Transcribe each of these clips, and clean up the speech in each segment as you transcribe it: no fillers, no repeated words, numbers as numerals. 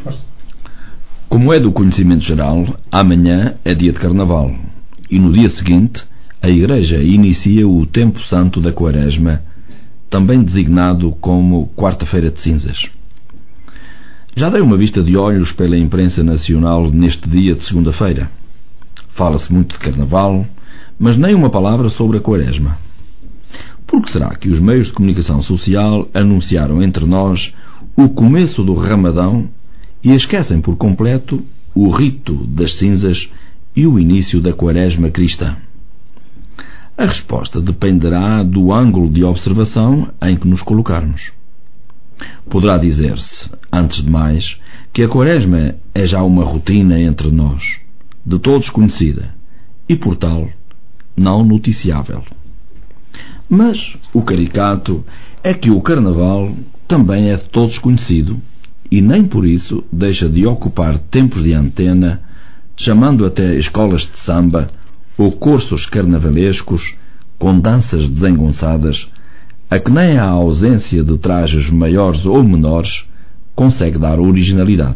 Como é do conhecimento geral, amanhã é dia de Carnaval e no dia seguinte a Igreja inicia o Tempo Santo da Quaresma, também designado como Quarta-feira de Cinzas. Já dei uma vista de olhos pela imprensa nacional neste dia de segunda-feira. Fala-se muito de Carnaval, mas nem uma palavra sobre a Quaresma. Por que será que os meios de comunicação social anunciaram entre nós o começo do Ramadão e esquecem por completo o rito das cinzas e o início da Quaresma cristã? A resposta dependerá do ângulo de observação em que nos colocarmos. Poderá dizer-se, antes de mais, que a Quaresma é já uma rotina entre nós, de todos conhecida e, por tal, não noticiável. Mas o caricato é que o Carnaval também é de todos conhecido e nem por isso deixa de ocupar tempos de antena, chamando até escolas de samba ou cursos carnavalescos com danças desengonçadas, a que nem a ausência de trajes maiores ou menores consegue dar originalidade.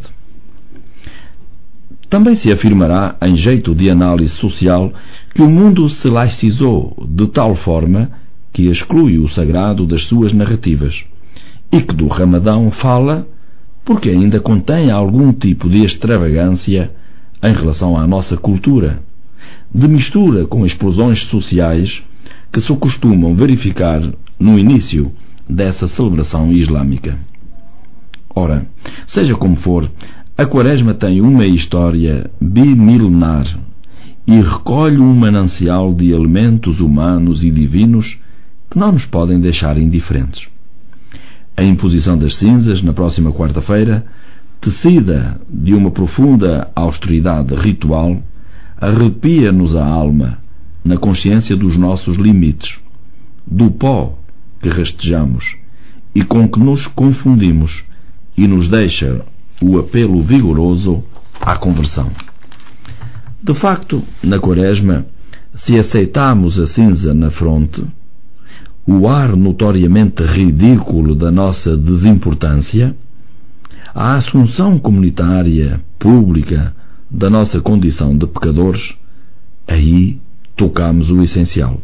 Também se afirmará, em jeito de análise social, que o mundo se laicizou de tal forma que exclui o sagrado das suas narrativas e que do Ramadão fala porque ainda contém algum tipo de extravagância em relação à nossa cultura, de mistura com explosões sociais que se costumam verificar no início dessa celebração islâmica. Ora, seja como for, a Quaresma tem uma história bimilenar e recolhe um manancial de elementos humanos e divinos que não nos podem deixar indiferentes. A imposição das cinzas, na próxima quarta-feira, tecida de uma profunda austeridade ritual, arrepia-nos a alma na consciência dos nossos limites, do pó que rastejamos e com que nos confundimos, e nos deixa o apelo vigoroso à conversão. De facto, na Quaresma, se aceitarmos a cinza na fronte, o ar notoriamente ridículo da nossa desimportância, a assunção comunitária, pública, da nossa condição de pecadores, aí tocamos o essencial.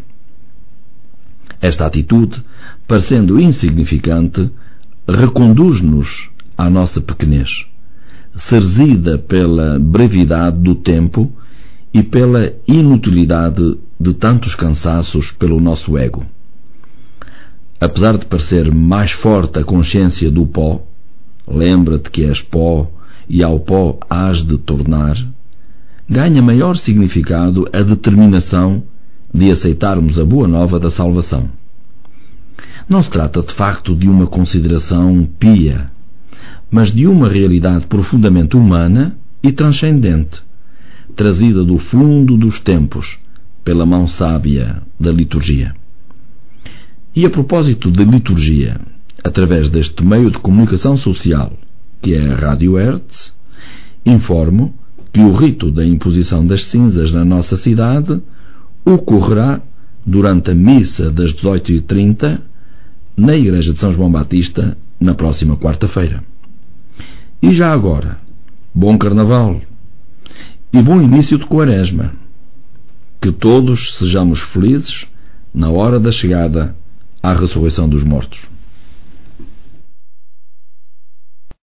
Esta atitude, parecendo insignificante, reconduz-nos à nossa pequenez, cerzida pela brevidade do tempo e pela inutilidade de tantos cansaços pelo nosso ego. Apesar de parecer mais forte a consciência do pó, lembra-te que és pó e ao pó hás de tornar, ganha maior significado a determinação de aceitarmos a boa nova da salvação. Não se trata de facto de uma consideração pia, mas de uma realidade profundamente humana e transcendente, trazida do fundo dos tempos pela mão sábia da liturgia. E a propósito de liturgia, através deste meio de comunicação social, que é a Rádio Hertz, informo que o rito da imposição das cinzas na nossa cidade ocorrerá durante a missa das 18h30 na Igreja de São João Batista na próxima quarta-feira. E já agora, bom Carnaval e bom início de Quaresma. Que todos sejamos felizes na hora da chegada à ressurreição dos mortos.